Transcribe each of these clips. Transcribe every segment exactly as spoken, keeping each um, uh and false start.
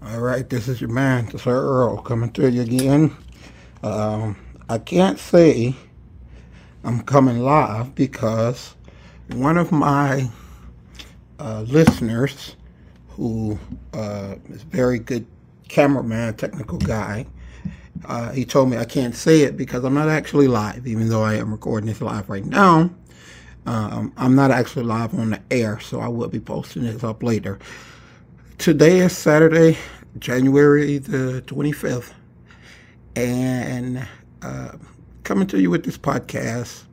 All right, this is your man, Sir Earl, coming to you again. Um, I can't say I'm coming live because one of my uh, listeners, who uh, is a very good cameraman, technical guy, uh, he told me I can't say it because I'm not actually live, even though I am recording this live right now. Um, I'm not actually live on the air, so I will be posting this up later. Today is Saturday, January the twenty-fifth, and uh, coming to you with this podcast.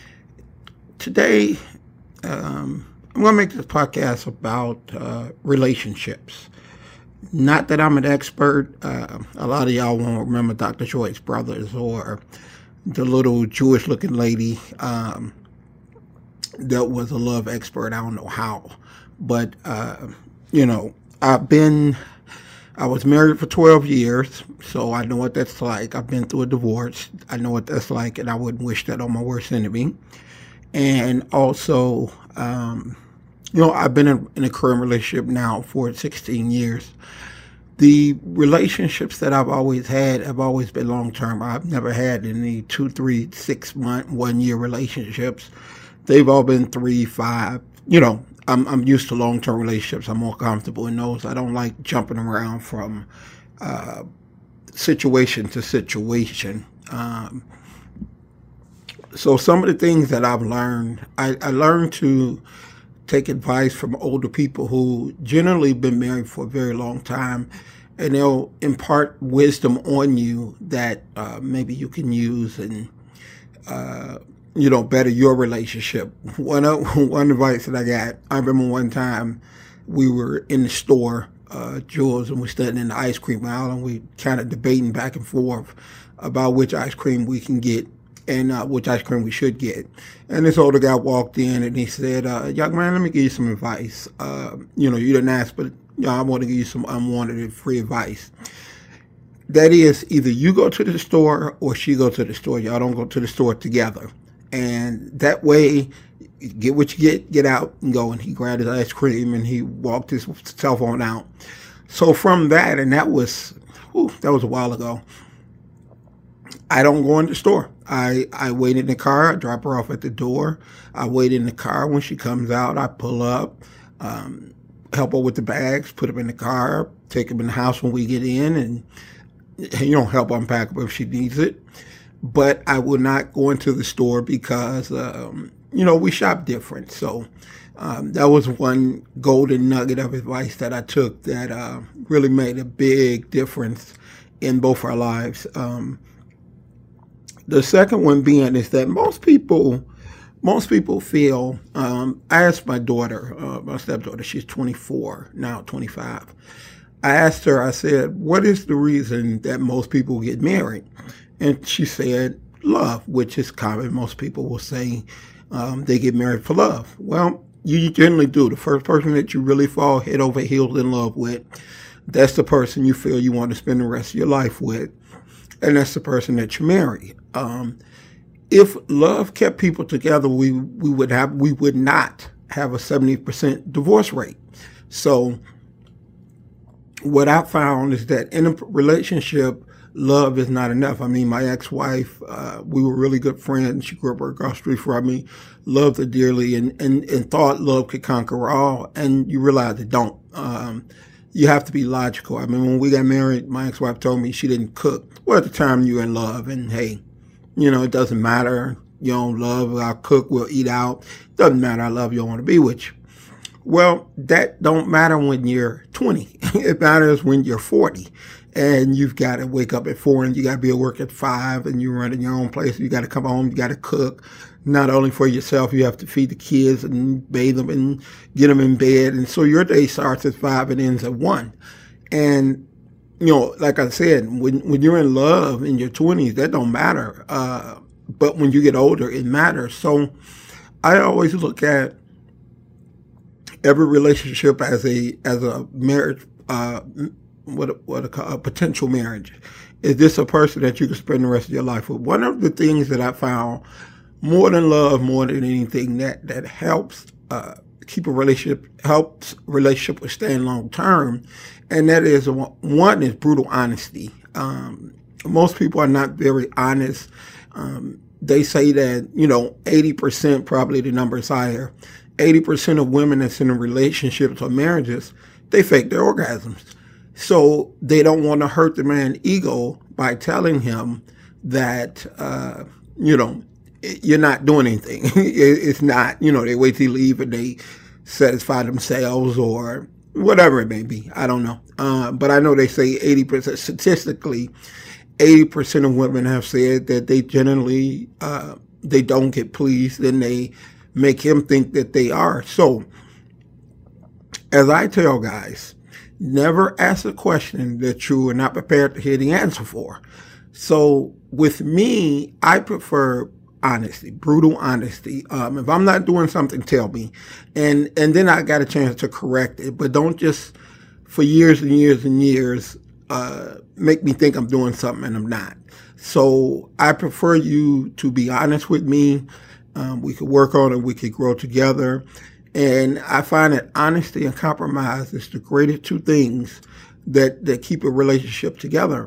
Today, um, I'm going to make this podcast about uh, relationships. Not that I'm an expert. Uh, a lot of y'all won't remember Doctor Joyce Brothers or the little Jewish-looking lady um, that was a love expert. I don't know how. But, uh, you know, I've been, I was married for twelve years, so I know what that's like. I've been through a divorce. I know what that's like, and I wouldn't wish that on my worst enemy. And also, um, you know, I've been in, in a current relationship now for sixteen years. The relationships that I've always had have always been long-term. I've never had any two, three, six-month, one-year relationships. They've all been three, five, you know. I'm I'm used to long-term relationships. I'm more comfortable in those. I don't like jumping around from uh, situation to situation. Um, so some of the things that I've learned, I, I learned to take advice from older people who generally been married for a very long time, and they'll impart wisdom on you that uh, maybe you can use and uh, you know, better your relationship. One one advice that I got, I remember one time we were in the store, uh, Jules, and we stood in the ice cream aisle, and we kind of debating back and forth about which ice cream we can get and uh, which ice cream we should get. And this older guy walked in and he said, uh, young man, let me give you some advice. Uh, you know, you didn't ask, but you know, I want to give you some unwanted free advice. That is, either you go to the store or she go to the store. Y'all don't go to the store together. And that way, get what you get, get out and go. And he grabbed his ice cream and he walked his cell phone out. So from that, and that was, whew, that was a while ago, I don't go in the store. I, I wait in the car, I drop her off at the door. I wait in the car. When she comes out, I pull up, um, help her with the bags, put them in the car, take them in the house when we get in, and, you know, help unpack them if she needs it. But I will not go into the store because, um, you know, we shop different. So um, that was one golden nugget of advice that I took that uh, really made a big difference in both our lives. Um, the second one being is that most people, most people feel, um, I asked my daughter, uh, my stepdaughter, she's twenty-four, now twenty-five. I asked her, I said, what is the reason that most people get married? And she said, love, which is common. Most people will say um, they get married for love. Well, you generally do. The first person that you really fall head over heels in love with, that's the person you feel you want to spend the rest of your life with. And that's the person that you marry. Um, if love kept people together, we, we would have we would not have a seventy percent divorce rate. So what I found is that in a relationship, love is not enough. I mean, my ex-wife, uh, we were really good friends. She grew up across the street from me, loved her dearly, and, and, and thought love could conquer all. And you realize it don't. Um, you have to be logical. I mean, when we got married, my ex-wife told me she didn't cook. Well, at the time, you were in love. And, hey, you know, it doesn't matter. You don't love, I'll cook, we'll eat out. It doesn't matter. I love you, I want to be with you. Well, that don't matter when you're twenty. It matters when you're forty. And you've got to wake up at four and you got to be at work at five and you're running your own place. You got to come home. You got to cook, not only for yourself. You have to feed the kids and bathe them and get them in bed. And so your day starts at five and ends at one. And, you know, like I said, when, when you're in love in your twenties, that don't matter. Uh, but when you get older, it matters. So I always look at every relationship as a, as a marriage, uh, what what a, a potential marriage. Is this a person that you can spend the rest of your life with? One of the things that I found more than love, more than anything, that that helps uh, keep a relationship, helps relationship with staying long term, and that is one is brutal honesty. Um, most people are not very honest. Um, they say that, you know, eighty percent, probably the number is higher, eighty percent of women that's in relationships or marriages, they fake their orgasms. So they don't want to hurt the man's ego by telling him that, uh, you know, you're not doing anything. It's not, you know, they wait till you leave and they satisfy themselves or whatever it may be. I don't know. Uh, but I know they say eighty percent, statistically, eighty percent of women have said that they generally, uh, they don't get pleased and they make him think that they are. So, as I tell guys, never ask a question that you are not prepared to hear the answer for. So, with me, I prefer honesty, brutal honesty. Um, if I'm not doing something, tell me. And and then I got a chance to correct it. But don't just, for years and years and years, uh, make me think I'm doing something and I'm not. So I prefer you to be honest with me. Um, we could work on it. We could grow together. And I find that honesty and compromise is the greatest two things that, that keep a relationship together.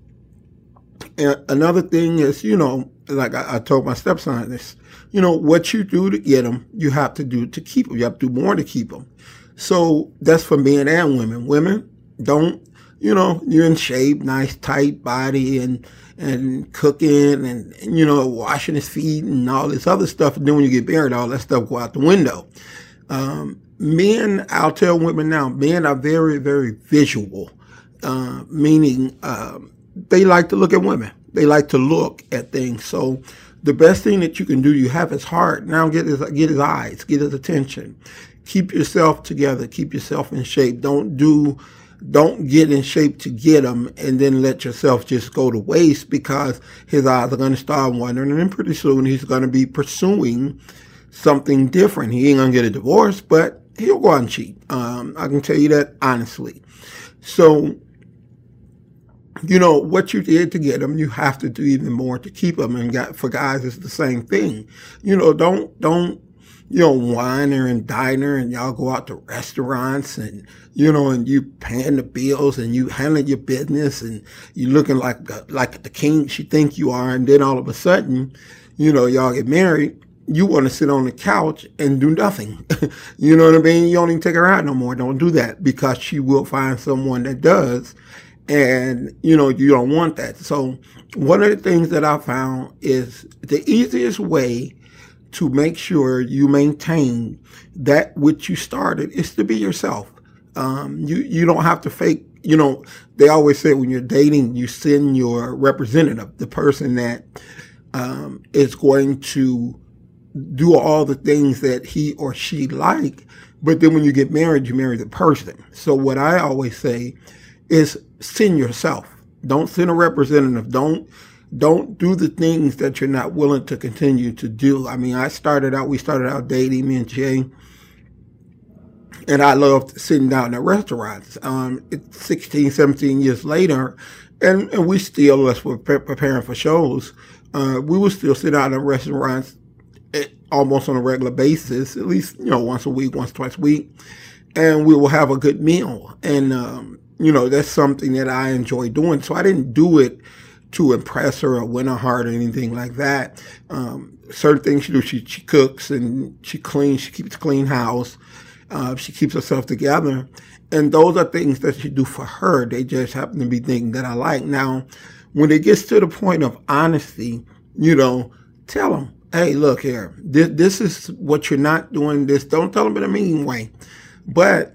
And another thing is, you know, like I, I told my stepson this, you know, what you do to get them, you have to do to keep them. You have to do more to keep them. So that's for men and women. Women, don't, you know, you're in shape, nice, tight body, and and cooking, and, and, you know, washing his feet and all this other stuff. And then when you get married, all that stuff go out the window. Um, men, I'll tell women now, men are very, very visual, uh, meaning um, they like to look at women. They like to look at things. So the best thing that you can do, you have his heart. Now get his, get his eyes, get his attention. Keep yourself together. Keep yourself in shape. Don't do, don't get in shape to get him and then let yourself just go to waste, because his eyes are going to start wandering, and then pretty soon he's going to be pursuing something different. He ain't going to get a divorce, but he'll go out and cheat. Um, I can tell you that honestly. So, you know, what you did to get them, you have to do even more to keep them. And got, for guys, it's the same thing. You know, don't, don't, you know, wine her and dine her, and y'all go out to restaurants, and, you know, and you paying the bills, and you handling your business, and you looking like, like the king she think you are. And then all of a sudden, you know, y'all get married. You want to sit on the couch and do nothing. You know what I mean? You don't even take her out no more. Don't do that, because she will find someone that does. And, you know, you don't want that. So one of the things that I found is the easiest way to make sure you maintain that which you started is to be yourself. Um, you, you don't have to fake, you know, they always say when you're dating, you send your representative, the person that um, is going to do all the things that he or she like. But then when you get married, you marry the person. So what I always say is send yourself. Don't send a representative. Don't don't do the things that you're not willing to continue to do. I mean, I started out, we started out dating, me and Jay, and I loved sitting down at restaurants. Um, it's sixteen, seventeen years later, and, and we still, as we're preparing for shows, uh, we will still sit down at restaurants almost on a regular basis, at least, you know, once a week, once, twice a week, and we will have a good meal. And, um, you know, that's something that I enjoy doing. So I didn't do it to impress her or win her heart or anything like that. Um, certain things she do, she, she cooks and she cleans, she keeps a clean house. Uh, she keeps herself together. And those are things that she do for her. They just happen to be things that I like. Now, when it gets to the point of honesty, you know, tell them, hey, look here, this, this is what you're not doing. This, don't tell them in a mean way. But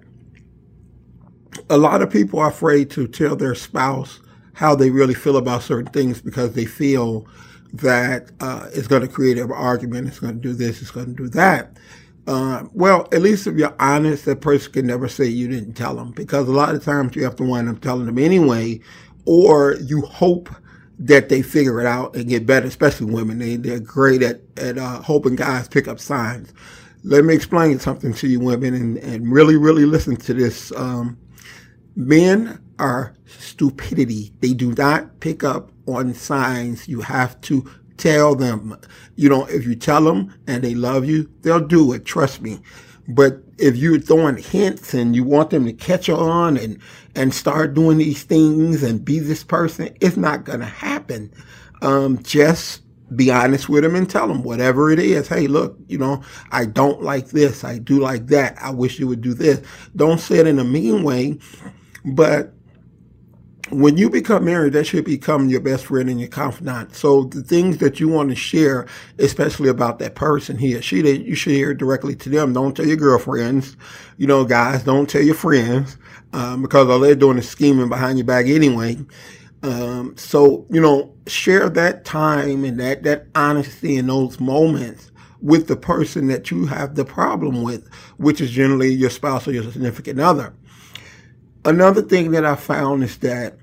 a lot of people are afraid to tell their spouse how they really feel about certain things, because they feel that uh, it's going to create an argument, it's going to do this, it's going to do that. Uh, well, at least if you're honest, that person can never say you didn't tell them, because a lot of times you have to wind up telling them anyway, or you hope that they figure it out and get better, especially women. They, they're great at, at uh, hoping guys pick up signs. Let me explain something to you women, and, and really, really listen to this. Um, men are stupidity. They do not pick up on signs. You have to tell them. You know, if you tell them and they love you, they'll do it. Trust me. But if you're throwing hints and you want them to catch on and, and start doing these things and be this person, it's not going to happen. Um, just be honest with them and tell them whatever it is. Hey, look, you know, I don't like this. I do like that. I wish you would do this. Don't say it in a mean way, but when you become married, that should become your best friend and your confidant. So the things that you want to share, especially about that person, he or she, that you should hear directly to them. Don't tell your girlfriends. You know, guys, don't tell your friends, um, because all they're doing is scheming behind your back anyway. Um, so, you know, share that time and that, that honesty in those moments with the person that you have the problem with, which is generally your spouse or your significant other. Another thing that I found is that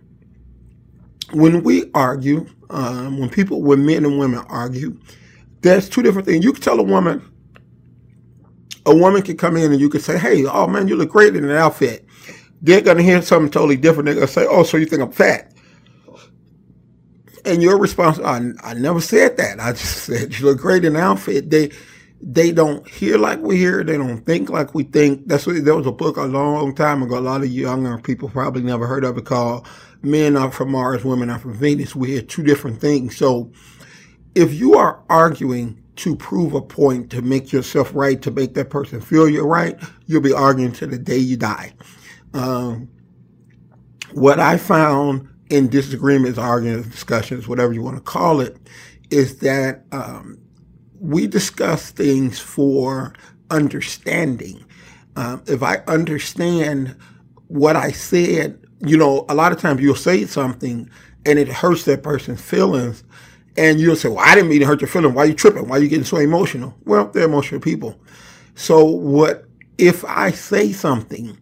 when we argue, um, when people, when men and women argue, there's two different things. You can tell a woman, a woman can come in and you can say, hey, oh man, you look great in an outfit. They're going to hear something totally different. They're going to say, oh, so you think I'm fat? And your response, I, I never said that. I just said, you look great in an outfit. They, They don't hear like we hear. They don't think like we think. That's what, there was a book a long time ago. A lot of younger people probably never heard of it, called Men Are From Mars, Women Are From Venus. We hear two different things. So if you are arguing to prove a point, to make yourself right, to make that person feel you're right, you'll be arguing to the day you die. Um, what I found in disagreements, arguments, discussions, whatever you want to call it, is that um, we discuss things for understanding. Um, if I understand what I said, you know, a lot of times you'll say something and it hurts that person's feelings, and you'll say, well, I didn't mean to hurt your feelings. Why are you tripping? Why are you getting so emotional? Well, they're emotional people. So what if I say something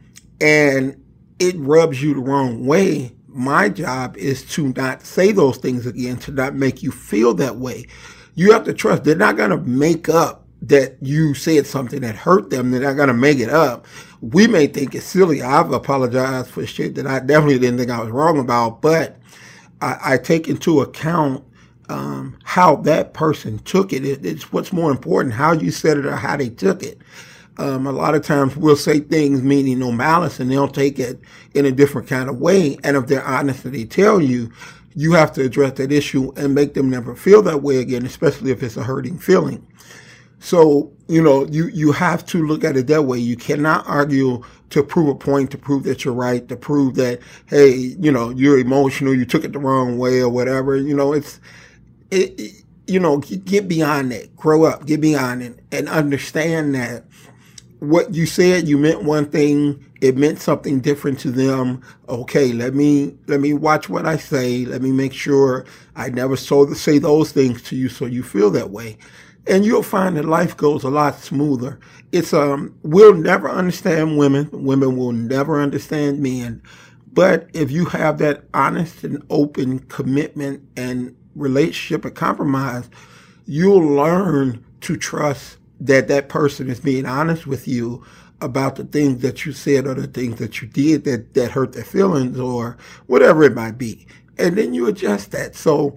and it rubs you the wrong way? My job is to not say those things again, to not make you feel that way. You have to trust they're not going to make up that you said something that hurt them. They're not going to make it up. We may think it's silly. I've apologized for shit that I definitely didn't think I was wrong about, but I, I take into account um, how that person took it. it. It's what's more important, how you said it or how they took it. Um, a lot of times we'll say things meaning no malice, and they'll take it in a different kind of way. And if they're honest and they tell you, you have to address that issue and make them never feel that way again, especially if it's a hurting feeling. So, you know, you, you have to look at it that way. You cannot argue to prove a point, to prove that you're right, to prove that, hey, you know, you're emotional, you took it the wrong way or whatever. You know, it's, it, it, you know, get beyond that, grow up, get beyond it, and understand that what you said, you meant one thing, it meant something different to them. Okay, let me let me watch what I say. Let me make sure I never so to say those things to you so you feel that way. And you'll find that life goes a lot smoother. It's um we'll never understand women. Women will never understand men. But if you have that honest and open commitment and relationship and compromise, you'll learn to trust that that person is being honest with you about the things that you said or the things that you did that, that hurt their feelings or whatever it might be. And then you adjust that. So,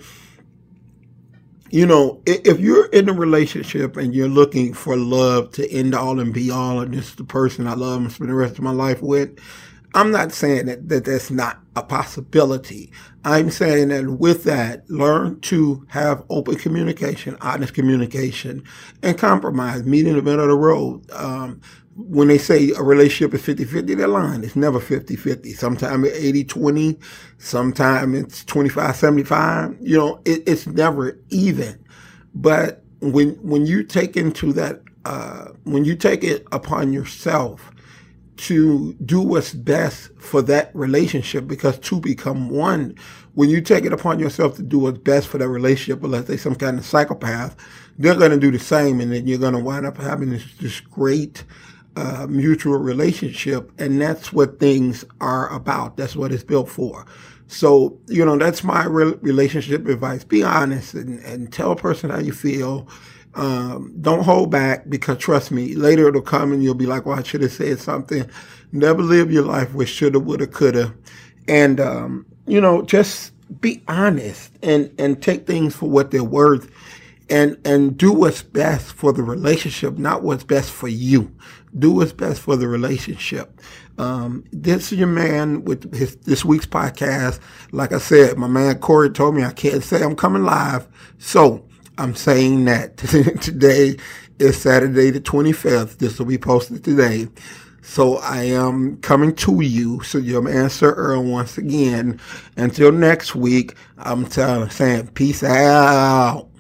you know, if you're in a relationship and you're looking for love to end all and be all, and this is the person I love and spend the rest of my life with, I'm not saying that, that that's not a possibility. I'm saying that with that, learn to have open communication, honest communication, and compromise, meet in the middle of the road. Um, when they say a relationship is fifty-fifty, they're lying. It's never fifty-fifty. Sometimes it's eighty twenty. Sometimes it's twenty-five seventy-five. You know, it, it's never even. But when when you take into that, uh, when you take it upon yourself to do what's best for that relationship, because two become one. When you take it upon yourself to do what's best for that relationship, unless they're some kind of psychopath, they're going to do the same, and then you're going to wind up having this, this great uh, mutual relationship, and that's what things are about. That's what it's built for. So, you know, that's my re- relationship advice. Be honest and, and tell a person how you feel. Um, don't hold back, because trust me, later it'll come and you'll be like, well, I should have said something. Never live your life with shoulda, woulda, coulda. And, um, you know, just be honest and, and take things for what they're worth. and and do what's best for the relationship, not what's best for you. Do what's best for the relationship. Um, this is your man with his, this week's podcast. Like I said, my man Corey told me I can't say I'm coming live, so I'm saying that. Today is Saturday the twenty-fifth. This will be posted today. So I am coming to you. So your man Sir Earl once again. Until next week, I'm telling, saying peace out.